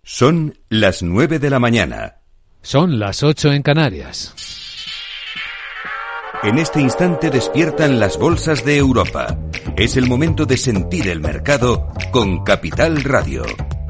Son las 9 de la mañana. Son las 8 en Canarias. En este instante despiertan las bolsas de Europa. Es el momento de sentir el mercado con Capital Radio.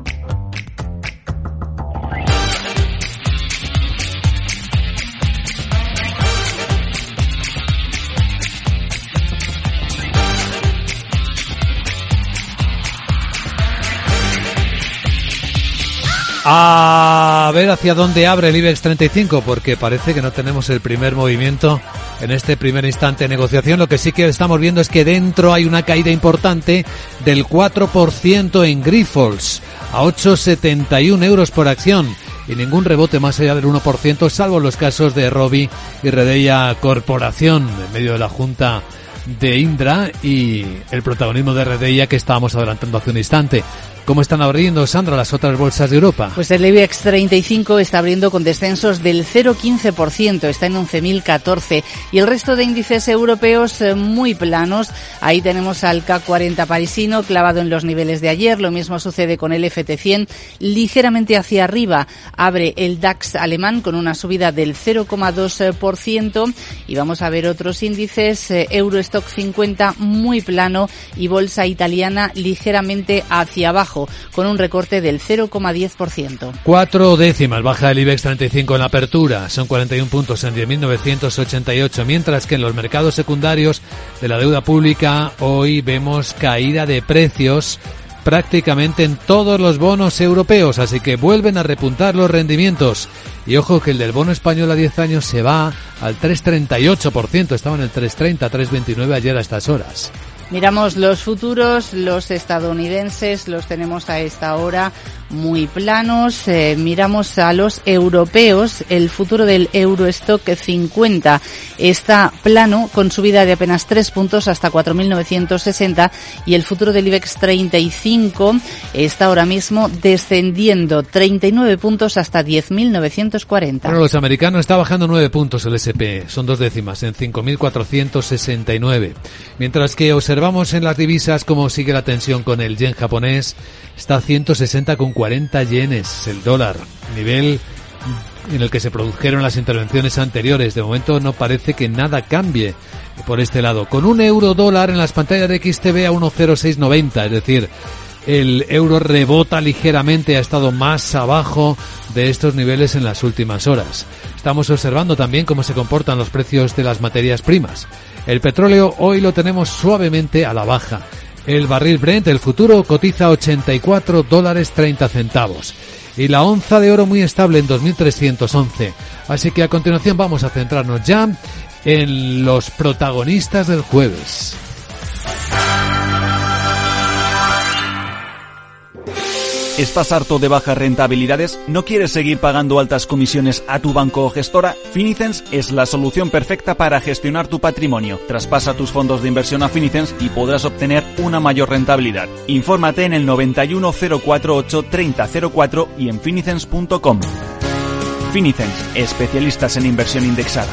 A ver hacia dónde abre el IBEX 35, porque parece que no tenemos el primer movimiento en este primer instante de negociación. Lo que sí que estamos viendo es que dentro hay una caída importante del 4% en Grifols, a 8,71 euros por acción, y ningún rebote más allá del 1%, salvo los casos de Robi y Redeia Corporación, en medio de la junta de Indra y el protagonismo de Redeia que estábamos adelantando hace un instante. ¿Cómo están abriendo, Sandra, las otras bolsas de Europa? Pues el IBEX 35 está abriendo con descensos del 0,15%, está en 11.014. Y el resto de índices europeos muy planos. Ahí tenemos al CAC 40 parisino clavado en los niveles de ayer. Lo mismo sucede con el FT100, ligeramente hacia arriba. Abre el DAX alemán con una subida del 0,2%. Y vamos a ver otros índices. Eurostock 50 muy plano y bolsa italiana ligeramente hacia abajo, con un recorte del 0,10%. 4 décimas baja el IBEX 35 en la apertura, son 41 puntos en 10.988, mientras que en los mercados secundarios de la deuda pública hoy vemos caída de precios prácticamente en todos los bonos europeos, así que vuelven a repuntar los rendimientos. Y ojo que el del bono español a 10 años se va al 3,38%, estaba en el 3,30, 3,29 ayer a estas horas. Miramos los futuros, los estadounidenses, los tenemos a esta hora muy planos. Miramos a los europeos, el futuro del Eurostock 50 está plano, con subida de apenas 3 puntos hasta 4.960, y el futuro del IBEX 35 está ahora mismo descendiendo 39 puntos hasta 10.940. Bueno, los americanos está bajando 9 puntos el S&P, son 2 décimas, en 5.469. Mientras que observamos en las divisas cómo sigue la tensión con el yen japonés, está a 160,40 yenes el dólar, nivel en el que se produjeron las intervenciones anteriores. De momento no parece que nada cambie por este lado, con un euro dólar en las pantallas de XTB a 1,0690, es decir, el euro rebota ligeramente, ha estado más abajo de estos niveles en las últimas horas. Estamos observando también cómo se comportan los precios de las materias primas. El petróleo hoy lo tenemos suavemente a la baja. El barril Brent, el futuro, cotiza $84.30. Y la onza de oro muy estable en 2.311. Así que a continuación vamos a centrarnos ya en los protagonistas del jueves. ¿Estás harto de bajas rentabilidades? ¿No quieres seguir pagando altas comisiones a tu banco o gestora? Finicens es la solución perfecta para gestionar tu patrimonio. Traspasa tus fondos de inversión a Finicens y podrás obtener una mayor rentabilidad. Infórmate en el 91 048 3004 y en finicens.com. Finicens, especialistas en inversión indexada.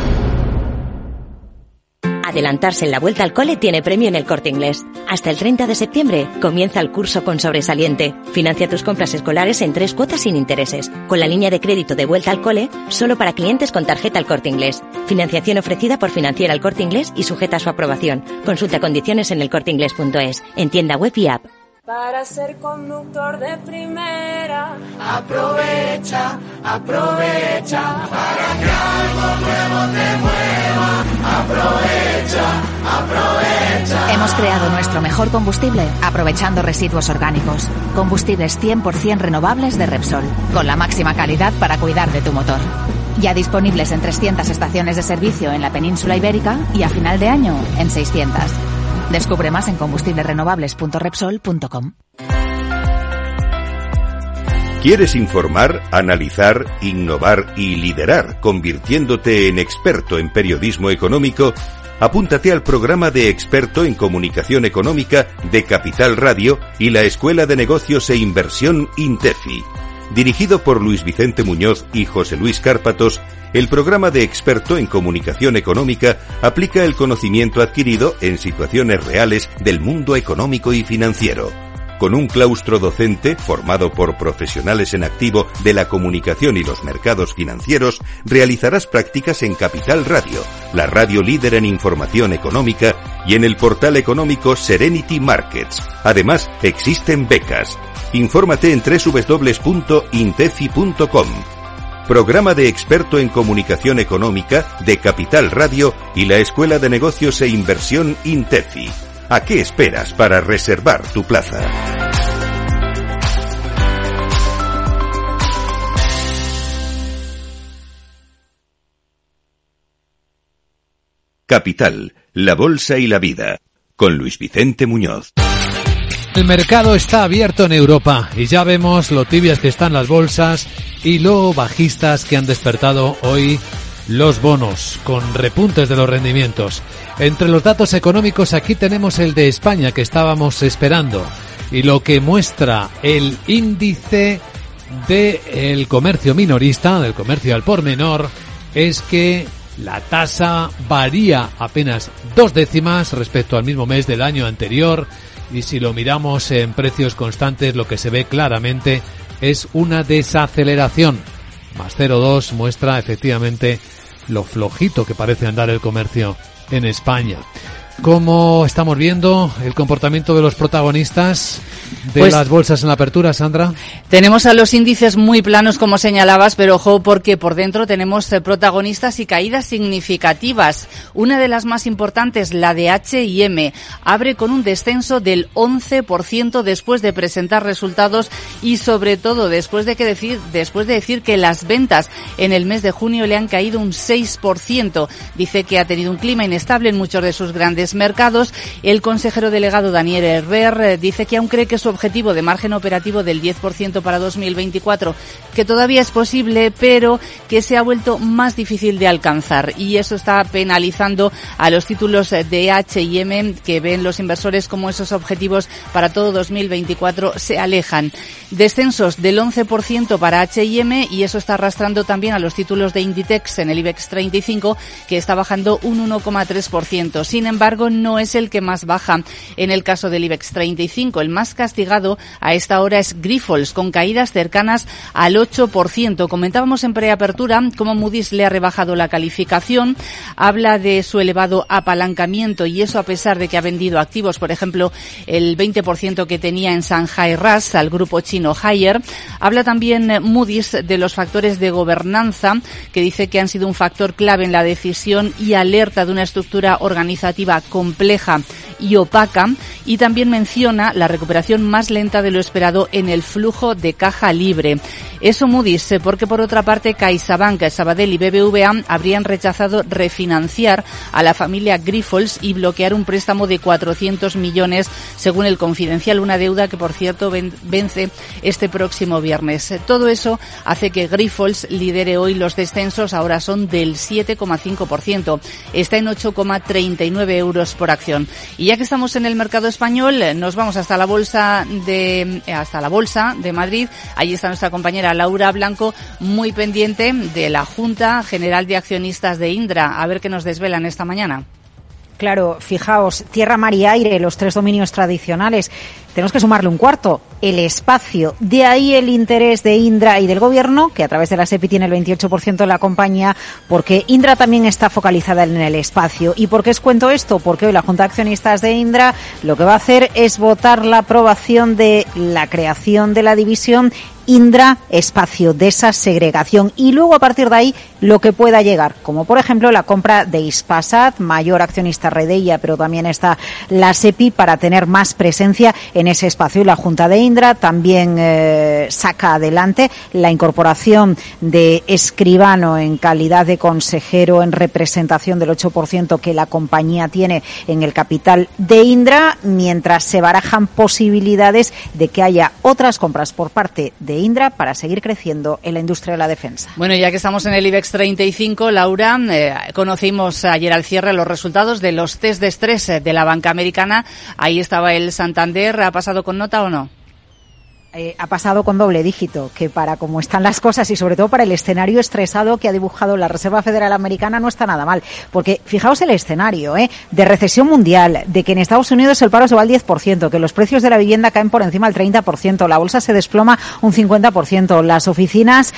Adelantarse en la vuelta al cole tiene premio en El Corte Inglés. Hasta el 30 de septiembre comienza el curso con sobresaliente. Financia tus compras escolares en 3 cuotas sin intereses, con la línea de crédito de vuelta al cole, solo para clientes con tarjeta El Corte Inglés. Financiación ofrecida por Financiera El Corte Inglés y sujeta a su aprobación. Consulta condiciones en elcorteinglés.es, en tienda web y app. Para ser conductor de primera, aprovecha, aprovecha, para que algo nuevo te mueva, aprovecha, aprovecha. Hemos creado nuestro mejor combustible aprovechando residuos orgánicos. Combustibles 100% renovables de Repsol, con la máxima calidad para cuidar de tu motor. Ya disponibles en 300 estaciones de servicio en la península ibérica y a final de año en 600. Descubre más en combustiblesrenovables.repsol.com. ¿Quieres informar, analizar, innovar y liderar, convirtiéndote en experto en periodismo económico? Apúntate al programa de experto en comunicación económica de Capital Radio y la Escuela de Negocios e Inversión INTEFI. Dirigido por Luis Vicente Muñoz y José Luis Cárpatos, el programa de experto en comunicación económica aplica el conocimiento adquirido en situaciones reales del mundo económico y financiero. Con un claustro docente formado por profesionales en activo de la comunicación y los mercados financieros, realizarás prácticas en Capital Radio, la radio líder en información económica, y en el portal económico Serenity Markets. Además, existen becas. Infórmate en www.intefi.com. Programa de experto en comunicación económica de Capital Radio y la Escuela de Negocios e Inversión Intefi. ¿A qué esperas para reservar tu plaza? Capital, la bolsa y la vida, con Luis Vicente Muñoz. El mercado está abierto en Europa y ya vemos lo tibias que están las bolsas y lo bajistas que han despertado hoy los bonos, con repuntes de los rendimientos. Entre los datos económicos aquí tenemos el de España que estábamos esperando y lo que muestra el índice del comercio minorista, del comercio al por menor, es que la tasa varía apenas 2 décimas respecto al mismo mes del año anterior, y si lo miramos en precios constantes lo que se ve claramente es una desaceleración. Más 0,2 muestra efectivamente lo flojito que parece andar el comercio en España. ¿Cómo estamos viendo el comportamiento de los protagonistas de las bolsas en la apertura, Sandra? Tenemos a los índices muy planos, como señalabas, pero ojo, porque por dentro tenemos protagonistas y caídas significativas. Una de las más importantes, la de H&M, abre con un descenso del 11% después de presentar resultados y, sobre todo, después de decir que las ventas en el mes de junio le han caído un 6%. Dice que ha tenido un clima inestable en muchos de sus grandes mercados. El consejero delegado Daniel Herrera dice que aún cree que su objetivo de margen operativo del 10% para 2024, que todavía es posible, pero que se ha vuelto más difícil de alcanzar, y eso está penalizando a los títulos de H&M, que ven los inversores como esos objetivos para todo 2024 se alejan. Descensos del 11% para H&M, y eso está arrastrando también a los títulos de Inditex en el IBEX 35, que está bajando un 1,3%. Sin embargo, no es el que más baja. En el caso del IBEX 35, el más castigado a esta hora es Grifols, con caídas cercanas al 8%. Comentábamos en preapertura cómo Moody's le ha rebajado la calificación. Habla de su elevado apalancamiento, y eso a pesar de que ha vendido activos, por ejemplo, el 20% que tenía en Shanghai RAAS al grupo chino Haier. Habla también Moody's de los factores de gobernanza, que dice que han sido un factor clave en la decisión, y alerta de una estructura organizativa compleja y opaca, y también menciona la recuperación más lenta de lo esperado en el flujo de caja libre. Eso Moody's, porque por otra parte CaixaBank, Sabadell y BBVA habrían rechazado refinanciar a la familia Grifols y bloquear un préstamo de 400 millones, según el Confidencial, una deuda que por cierto vence este próximo viernes. Todo eso hace que Grifols lidere hoy los descensos, ahora son del 7,5%, está en 8,39 euros por acción. Y ya que estamos en el mercado español, nos vamos hasta la bolsa de Madrid. Allí está nuestra compañera Laura Blanco, muy pendiente de la Junta General de Accionistas de Indra. A ver qué nos desvelan esta mañana. Claro, fijaos, tierra, mar y aire, los 3 dominios tradicionales. Tenemos que sumarle un cuarto, el espacio. De ahí el interés de Indra y del Gobierno, que a través de la SEPI tiene el 28% de la compañía, porque Indra también está focalizada en el espacio. ¿Y por qué os cuento esto? Porque hoy la Junta de Accionistas de Indra lo que va a hacer es votar la aprobación de la creación de la división Indra Espacio, de esa segregación, y luego a partir de ahí lo que pueda llegar, como por ejemplo la compra de Hispasat, mayor accionista Redeia, pero también está la SEPI, para tener más presencia en ese espacio. Y la Junta de Indra también saca adelante la incorporación de Escribano en calidad de consejero en representación del 8% que la compañía tiene en el capital de Indra, mientras se barajan posibilidades de que haya otras compras por parte de Indra para seguir creciendo en la industria de la defensa. Bueno, ya que estamos en el IBEX 35, Laura, conocimos ayer al cierre los resultados de los test de estrés de la banca americana. Ahí estaba el Santander. ¿Ha pasado con nota o no? ha pasado con doble dígito, que para cómo están las cosas y sobre todo para el escenario estresado que ha dibujado la Reserva Federal Americana no está nada mal. Porque fijaos el escenario, de recesión mundial, de que en Estados Unidos el paro se va al 10%, que los precios de la vivienda caen por encima del 30%, la bolsa se desploma un 50%, las oficinas,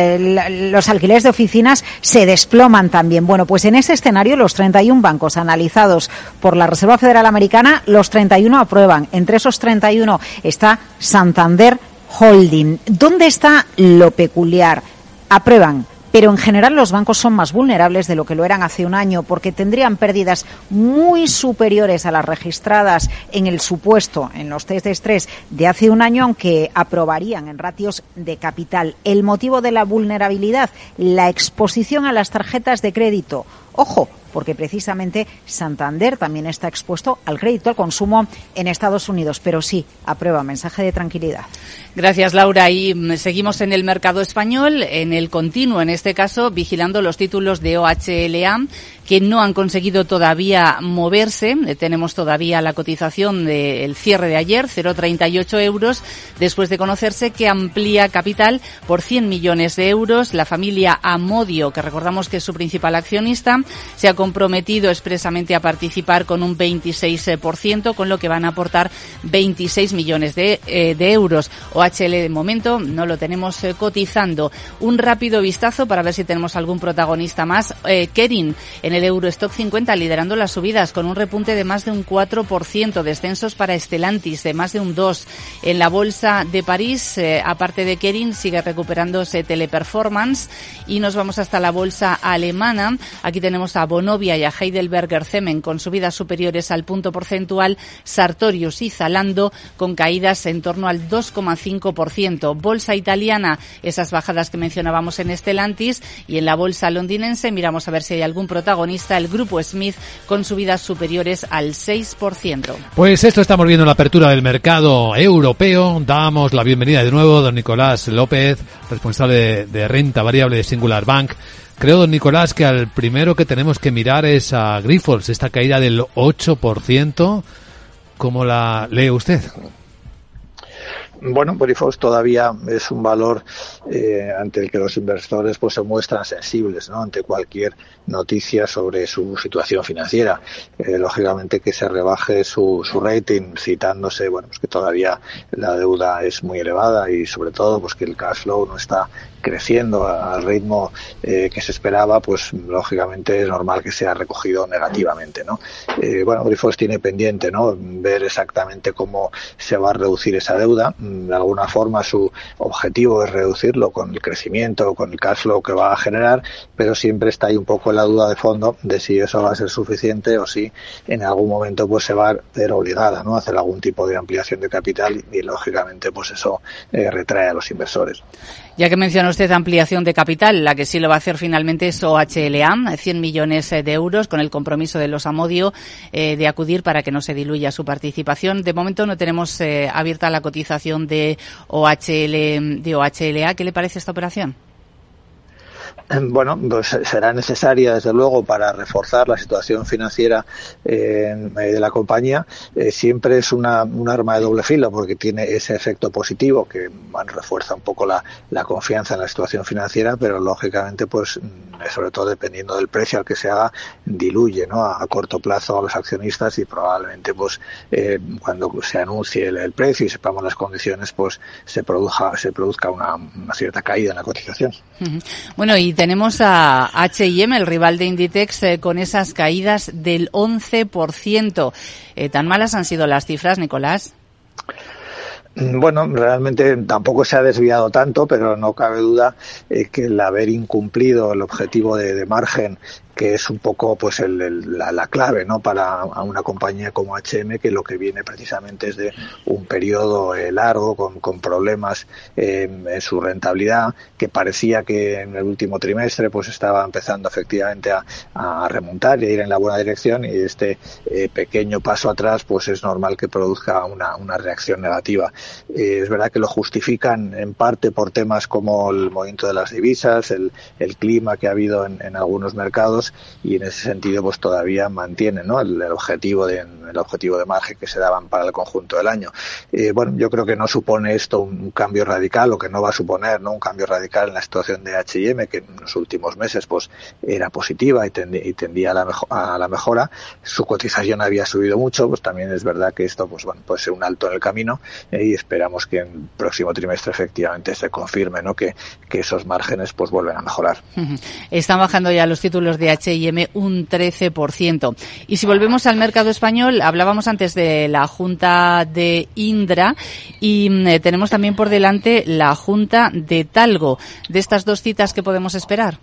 los alquileres de oficinas se desploman también. Bueno, pues en ese escenario los 31 bancos analizados por la Reserva Federal Americana, los 31 aprueban. Entre esos 31 está Santander Holding. ¿Dónde está lo peculiar? Aprueban, pero en general los bancos son más vulnerables de lo que lo eran hace un año, porque tendrían pérdidas muy superiores a las registradas en el supuesto, en los test de estrés de hace un año, aunque aprobarían en ratios de capital. El motivo de la vulnerabilidad, la exposición a las tarjetas de crédito. Ojo, porque precisamente Santander también está expuesto al crédito al consumo en Estados Unidos. Pero sí, aprueba, mensaje de tranquilidad. Gracias, Laura. Y seguimos en el mercado español, en el continuo, en este caso, vigilando los títulos de OHLA, que no han conseguido todavía moverse. Tenemos todavía la cotización del cierre de ayer, 0,38 euros, después de conocerse que amplía capital por 100 millones de euros. La familia Amodio, que recordamos que es su principal accionista, se ha comprometido expresamente a participar con un 26%, con lo que van a aportar 26 millones de euros. OHL de momento no lo tenemos cotizando. Un rápido vistazo para ver si tenemos algún protagonista más. Kering en el Eurostock 50 liderando las subidas con un repunte de más de un 4%, descensos para Stellantis de más de un 2%. En la bolsa de París, aparte de Kering, sigue recuperándose Teleperformance y nos vamos hasta la bolsa alemana. Aquí tenemos a Vonovia y a Heidelberger Cement con subidas superiores al punto porcentual, Sartorius y Zalando con caídas en torno al 2,5%. Bolsa italiana, esas bajadas que mencionábamos en Stellantis, y en la bolsa londinense miramos a ver si hay algún protagonista, el grupo Smith con subidas superiores al 6%. Pues esto estamos viendo en la apertura del mercado europeo. Damos la bienvenida de nuevo a don Nicolás López, responsable de renta variable de Singular Bank. Creo, don Nicolás, que al primero que tenemos que mirar es a Grifols, esta caída del 8%. ¿Cómo la lee usted? Bueno, Grifols todavía es un valor ante el que los inversores pues se muestran sensibles, ¿no? Ante cualquier noticia sobre su situación financiera. Lógicamente que se rebaje su rating citándose, bueno, pues que todavía la deuda es muy elevada y sobre todo pues que el cash flow no está creciendo al ritmo que se esperaba, pues lógicamente es normal que sea recogido negativamente, ¿no? Bueno, Grifols tiene pendiente, ¿no? Ver exactamente cómo se va a reducir esa deuda. De alguna forma su objetivo es reducirlo con el crecimiento, con el cash flow que va a generar, pero siempre está ahí un poco la duda de fondo de si eso va a ser suficiente o si en algún momento pues se va a ver obligada, ¿no? A hacer algún tipo de ampliación de capital y lógicamente pues eso retrae a los inversores. Ya que menciona usted ampliación de capital, la que sí lo va a hacer finalmente es OHLA, 100 millones de euros con el compromiso de los Amodio de acudir para que no se diluya su participación. De momento no tenemos abierta la cotización de OHLA. ¿Qué le parece esta operación? Bueno, pues será necesaria desde luego para reforzar la situación financiera de la compañía. Siempre es un arma de doble filo porque tiene ese efecto positivo que refuerza un poco la confianza en la situación financiera, pero lógicamente pues sobre todo dependiendo del precio al que se haga diluye, ¿no? A corto plazo a los accionistas y probablemente pues cuando se anuncie el precio y sepamos las condiciones pues se produzca una cierta caída en la cotización. Bueno, y tenemos a H&M, el rival de Inditex, con esas caídas del 11%. ¿Tan malas han sido las cifras, Nicolás? Bueno, realmente tampoco se ha desviado tanto, pero no cabe duda que el haber incumplido el objetivo de margen, que es un poco pues la clave, ¿no? Para una compañía como H&M, que lo que viene precisamente es de un periodo largo con problemas en su rentabilidad, que parecía que en el último trimestre pues estaba empezando efectivamente a remontar y a ir en la buena dirección, y este pequeño paso atrás pues es normal que produzca una reacción negativa. Es verdad que lo justifican en parte por temas como el movimiento de las divisas, el clima que ha habido en algunos mercados, años, y en ese sentido pues todavía mantienen, ¿no?, el objetivo de margen que se daban para el conjunto del año. Bueno, yo creo que no supone esto un cambio radical, o que no va a suponer, ¿no?, un cambio radical en la situación de H&M, que en los últimos meses pues era positiva y tendía a la mejora. Su cotización había subido mucho, pues también es verdad que esto pues bueno, puede ser un alto en el camino, y esperamos que en el próximo trimestre efectivamente se confirme, ¿no?, que esos márgenes pues vuelven a mejorar. Están bajando ya los títulos de H&M un 13%. Y si volvemos al mercado español, hablábamos antes de la junta de Indra y tenemos también por delante la junta de Talgo. De estas dos citas, ¿qué podemos esperar?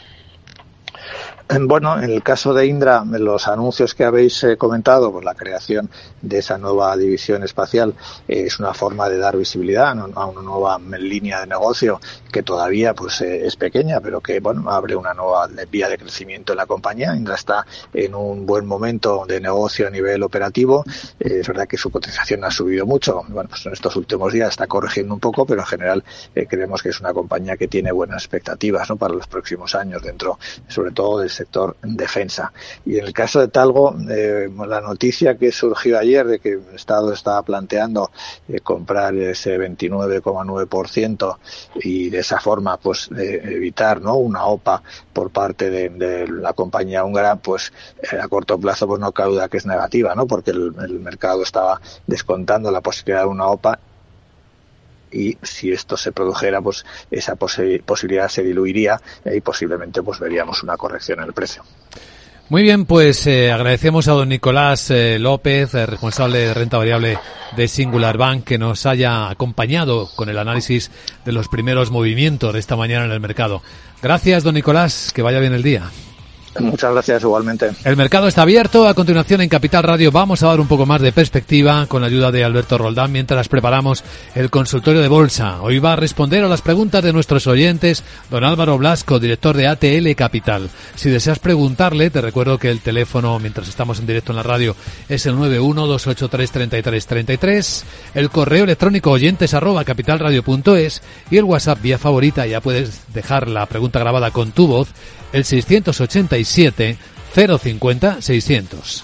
Bueno, en el caso de Indra, los anuncios que habéis comentado, pues la creación de esa nueva división espacial es una forma de dar visibilidad a una nueva línea de negocio que todavía pues es pequeña, pero que bueno, abre una nueva vía de crecimiento en la compañía. Indra está en un buen momento de negocio a nivel operativo. Es verdad que su cotización ha subido mucho. Bueno, pues en estos últimos días está corrigiendo un poco, pero en general creemos que es una compañía que tiene buenas expectativas, ¿no?, para los próximos años, dentro sobre todo del sector defensa. Y en el caso de Talgo, la noticia que surgió ayer de que el Estado estaba planteando comprar ese 29,9% y de esa forma pues evitar, ¿no?, una OPA por parte de la compañía húngara, pues a corto plazo pues no cabe duda que es negativa, ¿no?, porque el mercado estaba descontando la posibilidad de una OPA, y si esto se produjera, pues esa posibilidad se diluiría y posiblemente pues veríamos una corrección en el precio. Muy bien, pues agradecemos a don Nicolás López, responsable de renta variable de Singular Bank, que nos haya acompañado con el análisis de los primeros movimientos de esta mañana en el mercado. Gracias, don Nicolás, que vaya bien el día. Muchas gracias, igualmente. El mercado está abierto. A continuación, en Capital Radio, vamos a dar un poco más de perspectiva con la ayuda de Alberto Roldán mientras preparamos el consultorio de bolsa. Hoy va a responder a las preguntas de nuestros oyentes don Álvaro Blasco, director de ATL Capital. Si deseas preguntarle, te recuerdo que el teléfono, mientras estamos en directo en la radio, es el 91-283-3333, el correo electrónico oyentes@capitalradio.es y el WhatsApp vía favorita. Ya puedes dejar la pregunta grabada con tu voz, el 687 050 600.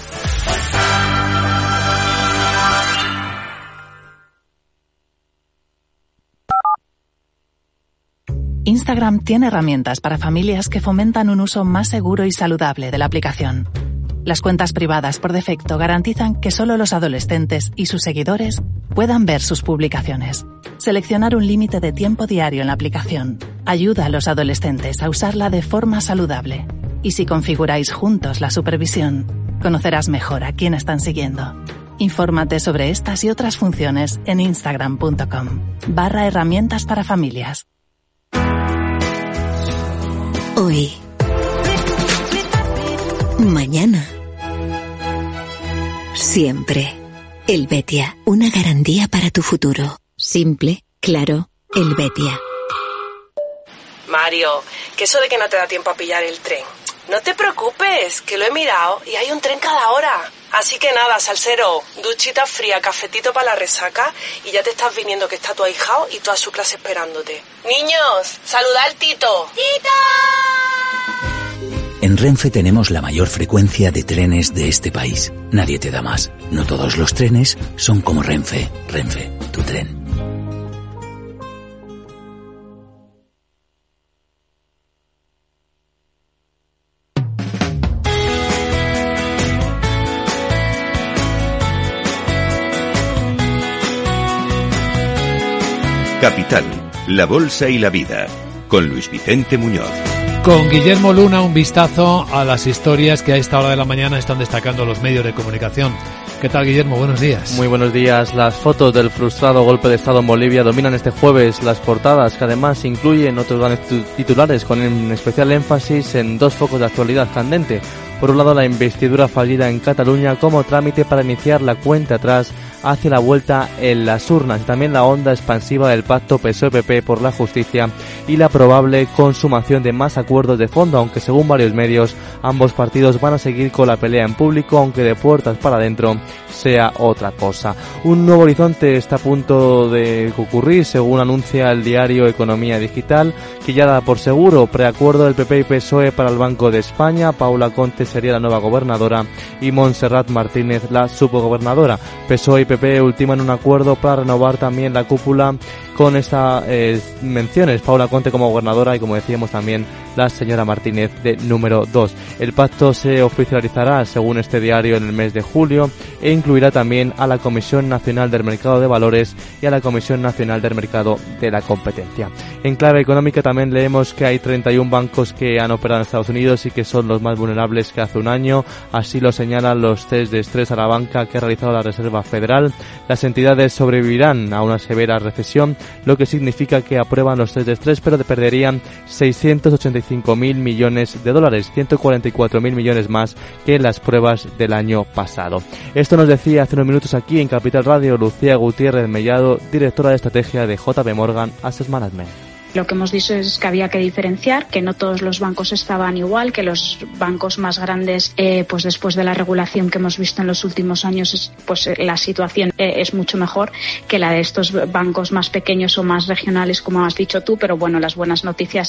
Instagram tiene herramientas para familias que fomentan un uso más seguro y saludable de la aplicación. Las cuentas privadas por defecto garantizan que solo los adolescentes y sus seguidores puedan ver sus publicaciones. Seleccionar un límite de tiempo diario en la aplicación ayuda a los adolescentes a usarla de forma saludable. Y si configuráis juntos la supervisión, conocerás mejor a quién están siguiendo. Infórmate sobre estas y otras funciones en instagram.com/herramientas para familias. Hoy. Mañana. Siempre. Helvetia, una garantía para tu futuro. Simple, claro, Helvetia. Mario, que eso de que no te da tiempo a pillar el tren. No te preocupes, que lo he mirado y hay un tren cada hora. Así que nada, salsero, duchita fría, cafetito para la resaca y ya te estás viniendo que está tu ahijao y toda su clase esperándote. Niños, saluda al Tito. ¡Tito! En Renfe tenemos la mayor frecuencia de trenes de este país. Nadie te da más. No todos los trenes son como Renfe. Renfe, tu tren. Capital, la bolsa y la vida, con Luis Vicente Muñoz. Con Guillermo Luna, un vistazo a las historias que a esta hora de la mañana están destacando los medios de comunicación. ¿Qué tal, Guillermo? Buenos días. Muy buenos días. Las fotos del frustrado golpe de Estado en Bolivia dominan este jueves las portadas, que además incluyen otros grandes titulares, con especial énfasis en dos focos de actualidad candente. Por un lado, la investidura fallida en Cataluña como trámite para iniciar la cuenta atrás hacia la vuelta en las urnas, y también la onda expansiva del pacto PSOE-PP por la justicia y la probable consumación de más acuerdos de fondo, aunque según varios medios ambos partidos van a seguir con la pelea en público, aunque de puertas para adentro sea otra cosa. Un nuevo horizonte está a punto de ocurrir, según anuncia el diario Economía Digital, que ya da por seguro preacuerdo del PP y PSOE para el Banco de España. Paula Conte sería la nueva gobernadora y Montserrat Martínez la subgobernadora. PSOE y PP ultiman un acuerdo para renovar también la cúpula con estas menciones: Paula Conte como gobernadora y, como decíamos, también la señora Martínez de número 2. El pacto se oficializará, según este diario, en el mes de julio e incluirá también a la Comisión Nacional del Mercado de Valores y a la Comisión Nacional del Mercado de la Competencia. En clave económica también leemos que hay 31 bancos que han operado en Estados Unidos y que son los más vulnerables que hace un año. Así lo señalan los test de estrés a la banca que ha realizado la Reserva Federal. Las entidades sobrevivirán a una severa recesión, lo que significa que aprueban los test de estrés, pero perderían 685.000 millones de dólares, 144.000 millones más que en las pruebas del año pasado. Esto nos decía hace unos minutos aquí en Capital Radio Lucía Gutiérrez Mellado, directora de estrategia de JP Morgan Asset Management. Lo que hemos dicho es que había que diferenciar, que no todos los bancos estaban igual, que los bancos más grandes, pues después de la regulación que hemos visto en los últimos años, pues la situación es mucho mejor que la de estos bancos más pequeños o más regionales, como has dicho tú, pero bueno, las buenas noticias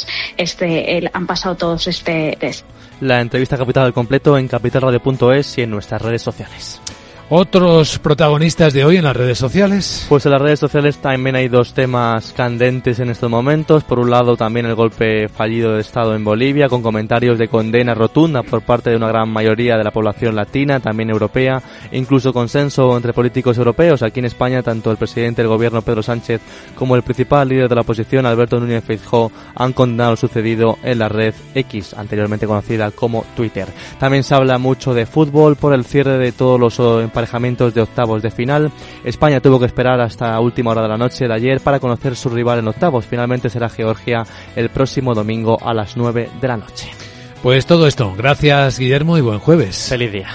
han pasado todos este test. La entrevista Capital al completo en capitalradio.es y en nuestras redes sociales. ¿Otros protagonistas de hoy en las redes sociales? Pues en las redes sociales también hay dos temas candentes en estos momentos. Por un lado, también el golpe fallido de Estado en Bolivia, con comentarios de condena rotunda por parte de una gran mayoría de la población latina, también europea, e incluso consenso entre políticos europeos. Aquí en España, tanto el presidente del gobierno, Pedro Sánchez, como el principal líder de la oposición, Alberto Núñez Feijóo, han condenado lo sucedido en la red X, anteriormente conocida como Twitter. También se habla mucho de fútbol por el cierre de todos los emparejamientos de octavos de final. España tuvo que esperar hasta última hora de la noche de ayer para conocer su rival en octavos. Finalmente será Georgia el próximo domingo a las 9 de la noche. Pues todo esto. Gracias, Guillermo, y buen jueves. Feliz día.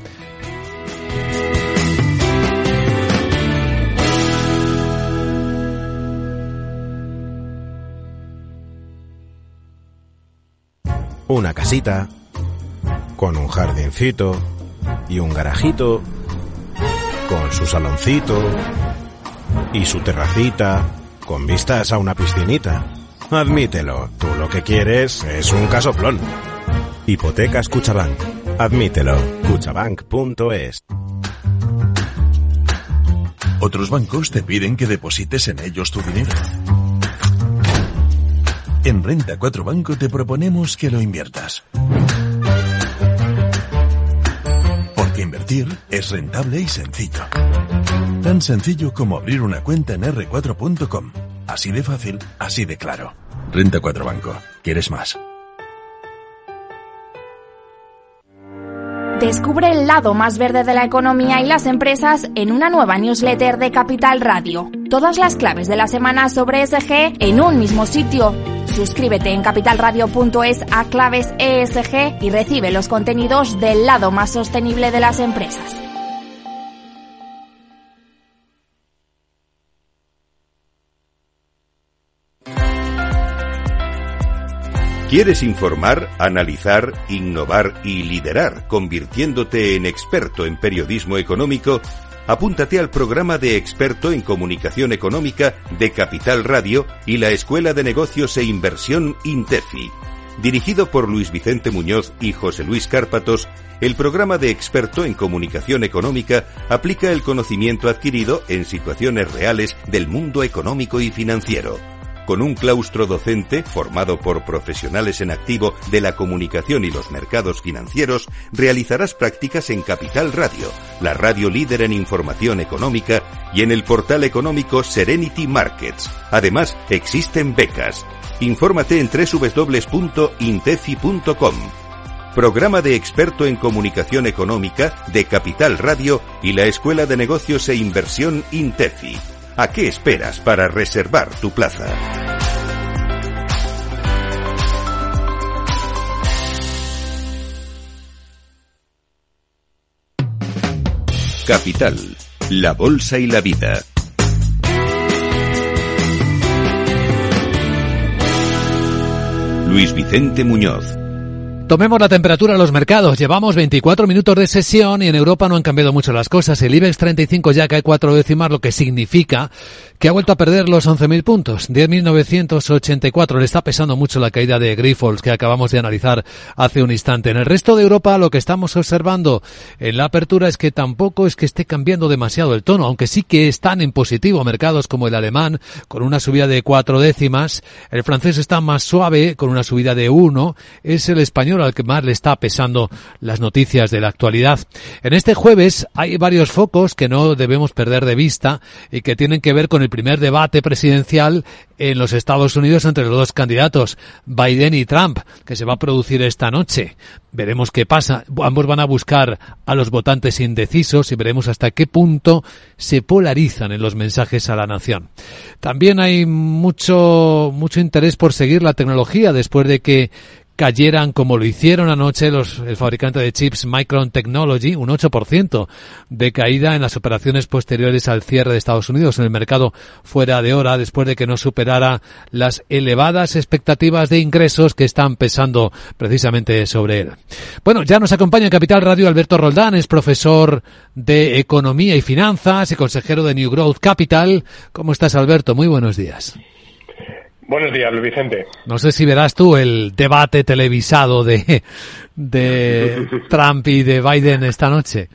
Una casita con un jardincito y un garajito, con su saloncito y su terracita, con vistas a una piscinita. Admítelo, tú lo que quieres es un casoplón. Hipotecas Cuchabank. Admítelo, cuchabank.es. Otros bancos te piden que deposites en ellos tu dinero. En Renta 4 Banco te proponemos que lo inviertas. Porque invertir es rentable y sencillo. Tan sencillo como abrir una cuenta en r4.com. Así de fácil, así de claro. Renta 4 Banco. ¿Quieres más? Descubre el lado más verde de la economía y las empresas en una nueva newsletter de Capital Radio. Todas las claves de la semana sobre ESG en un mismo sitio. Suscríbete en capitalradio.es a claves ESG y recibe los contenidos del lado más sostenible de las empresas. ¿Quieres informar, analizar, innovar y liderar, convirtiéndote en experto en periodismo económico? Apúntate al programa de experto en comunicación económica de Capital Radio y la Escuela de Negocios e Inversión INTEFI. Dirigido por Luis Vicente Muñoz y José Luis Cárpatos, el programa de experto en comunicación económica aplica el conocimiento adquirido en situaciones reales del mundo económico y financiero. Con un claustro docente formado por profesionales en activo de la comunicación y los mercados financieros, realizarás prácticas en Capital Radio, la radio líder en información económica, y en el portal económico Serenity Markets. Además, existen becas. Infórmate en www.intefi.com. Programa de experto en comunicación económica de Capital Radio y la Escuela de Negocios e Inversión INTEFI. ¿A qué esperas para reservar tu plaza? Capital, La bolsa y la vida. Luis Vicente Muñoz. Tomemos la temperatura a los mercados. Llevamos 24 minutos de sesión y en Europa no han cambiado mucho las cosas. El IBEX 35 ya cae 4 décimas, lo que significa que ha vuelto a perder los 11.000 puntos. 10.984. Le está pesando mucho la caída de Grifols que acabamos de analizar hace un instante. En el resto de Europa lo que estamos observando en la apertura es que tampoco es que esté cambiando demasiado el tono, aunque sí que están en positivo mercados como el alemán con una subida de 4 décimas. El francés está más suave con una subida de 1. Es el español al que más le está pesando las noticias de la actualidad. En este jueves hay varios focos que no debemos perder de vista y que tienen que ver con el primer debate presidencial en los Estados Unidos entre los dos candidatos, Biden y Trump, que se va a producir esta noche. Veremos qué pasa. Ambos van a buscar a los votantes indecisos y veremos hasta qué punto se polarizan en los mensajes a la nación. También hay mucho interés por seguir la tecnología después de que cayeran como lo hicieron anoche el fabricante de chips Micron Technology, un 8% de caída en las operaciones posteriores al cierre de Estados Unidos en el mercado fuera de hora, después de que no superara las elevadas expectativas de ingresos que están pesando precisamente sobre él. Bueno, ya nos acompaña en Capital Radio Alberto Roldán, es profesor de Economía y Finanzas y consejero de New Growth Capital. ¿Cómo estás, Alberto? Muy buenos días. Buenos días, Luis Vicente. No sé si verás tú el debate televisado de Trump y de Biden esta noche.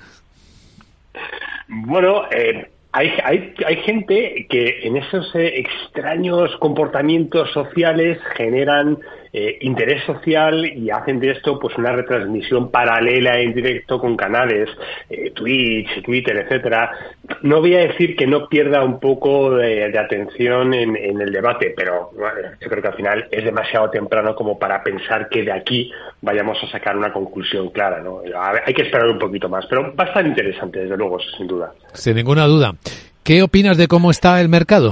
Bueno, hay gente que en esos extraños comportamientos sociales generan interés social y hacen de esto pues una retransmisión paralela en directo con canales Twitch, Twitter, etcétera. No voy a decir que no pierda un poco de atención en el debate, pero bueno, yo creo que al final es demasiado temprano como para pensar que de aquí vayamos a sacar una conclusión clara, ¿no? Hay que esperar un poquito más, pero va a estar interesante, desde luego, sin duda. Sin ninguna duda. ¿Qué opinas de cómo está el mercado?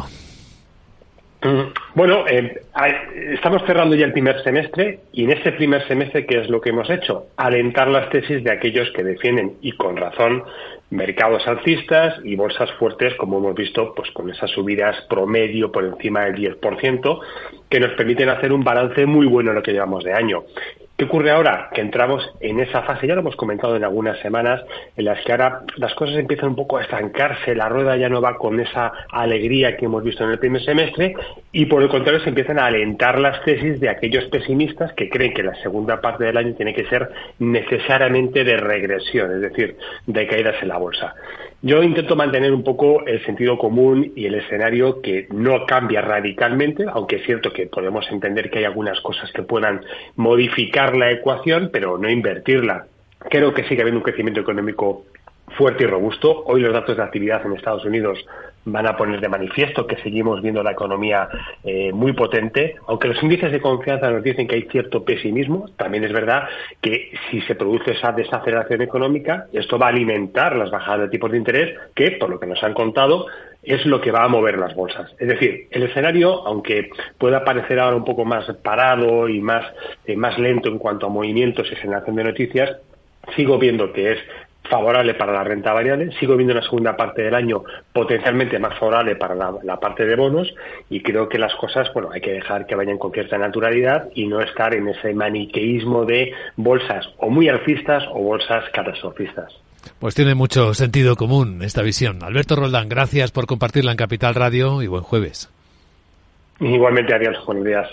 Bueno, estamos cerrando ya el primer semestre y en este primer semestre, ¿qué es lo que hemos hecho? Alentar las tesis de aquellos que defienden, y con razón, mercados alcistas y bolsas fuertes, como hemos visto, pues con esas subidas promedio por encima del 10%, que nos permiten hacer un balance muy bueno en lo que llevamos de año. ¿Qué ocurre ahora? Que entramos en esa fase, ya lo hemos comentado en algunas semanas, en las que ahora las cosas empiezan un poco a estancarse, la rueda ya no va con esa alegría que hemos visto en el primer semestre y por el contrario se empiezan a alentar las tesis de aquellos pesimistas que creen que la segunda parte del año tiene que ser necesariamente de regresión, es decir, de caídas en la bolsa. Yo intento mantener un poco el sentido común y el escenario que no cambia radicalmente, aunque es cierto que podemos entender que hay algunas cosas que puedan modificar la ecuación, pero no invertirla. Creo que sigue habiendo un crecimiento económico fuerte y robusto. Hoy los datos de actividad en Estados Unidos van a poner de manifiesto que seguimos viendo la economía muy potente, aunque los índices de confianza nos dicen que hay cierto pesimismo. También es verdad que si se produce esa desaceleración económica, esto va a alimentar las bajadas de tipos de interés, que, por lo que nos han contado, es lo que va a mover las bolsas. Es decir, el escenario, aunque pueda parecer ahora un poco más parado y más lento en cuanto a movimientos y generación de noticias, sigo viendo que es favorable para la renta variable, sigo viendo una segunda parte del año potencialmente más favorable para la parte de bonos y creo que las cosas, bueno, hay que dejar que vayan con cierta naturalidad y no estar en ese maniqueísmo de bolsas o muy alcistas o bolsas catastrofistas. Pues tiene mucho sentido común esta visión. Alberto Roldán, gracias por compartirla en Capital Radio y buen jueves. Igualmente, adiós, buenos días.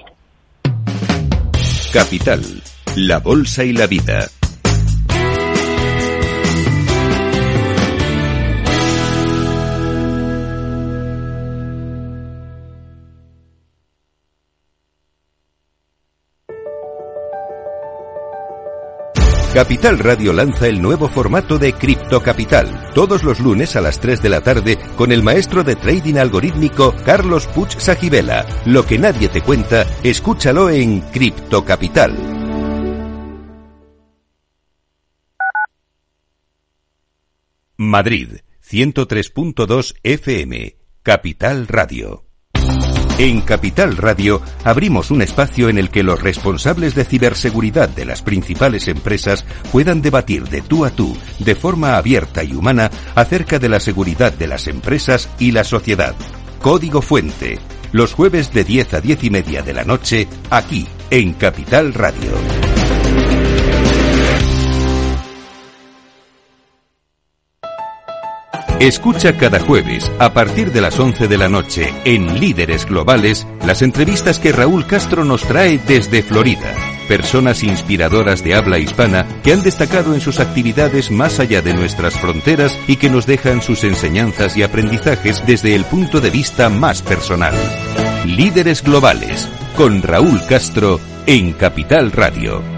Capital, la bolsa y la vida. Capital Radio lanza el nuevo formato de Cripto Capital, todos los lunes a las 3 de la tarde con el maestro de trading algorítmico Carlos Puig Sajibela. Lo que nadie te cuenta, escúchalo en Cripto Capital. Madrid, 103.2 FM, Capital Radio. En Capital Radio abrimos un espacio en el que los responsables de ciberseguridad de las principales empresas puedan debatir de tú a tú, de forma abierta y humana, acerca de la seguridad de las empresas y la sociedad. Código Fuente, los jueves de 10 a 10 y media de la noche, aquí, en Capital Radio. Escucha cada jueves, a partir de las 11 de la noche, en Líderes Globales, las entrevistas que Raúl Castro nos trae desde Florida. Personas inspiradoras de habla hispana que han destacado en sus actividades más allá de nuestras fronteras y que nos dejan sus enseñanzas y aprendizajes desde el punto de vista más personal. Líderes Globales, con Raúl Castro, en Capital Radio.